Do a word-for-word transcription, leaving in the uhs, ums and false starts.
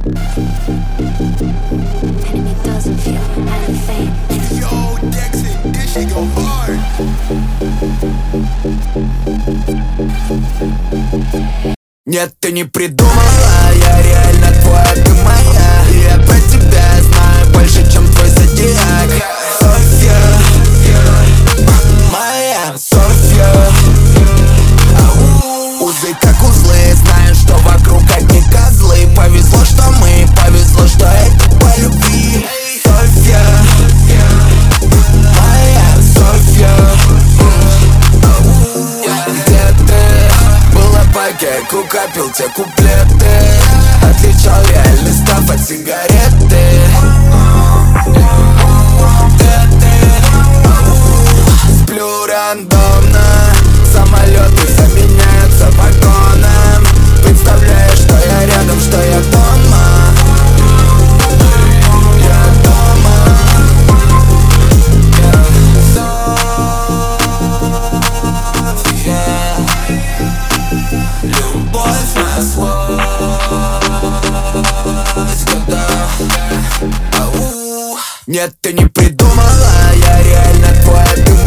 Enemy doesn't feel anything. Yo, Dexy, this shit go hard. Нет, ты не придумала, я реально твоя, ты моя. Я про тебя знаю больше, чем твой зодиак. Софья, моя Софья. Узы как узлы, знаю, что вокруг одни козлы. Повезло, что мы, повезло, что это по любви. Софья, моя Софья. Где ты? Была пакет, купил те куплеты. Отличал реальный став от сигареты. Где ты? Сплю рандомно. Самолеты заменяются вагоном. Представляешь, что я рядом, что я дома. Я дома. Софья, любовь насквозь. Года. Ау. Нет, ты не придумала, я реально твоя, ты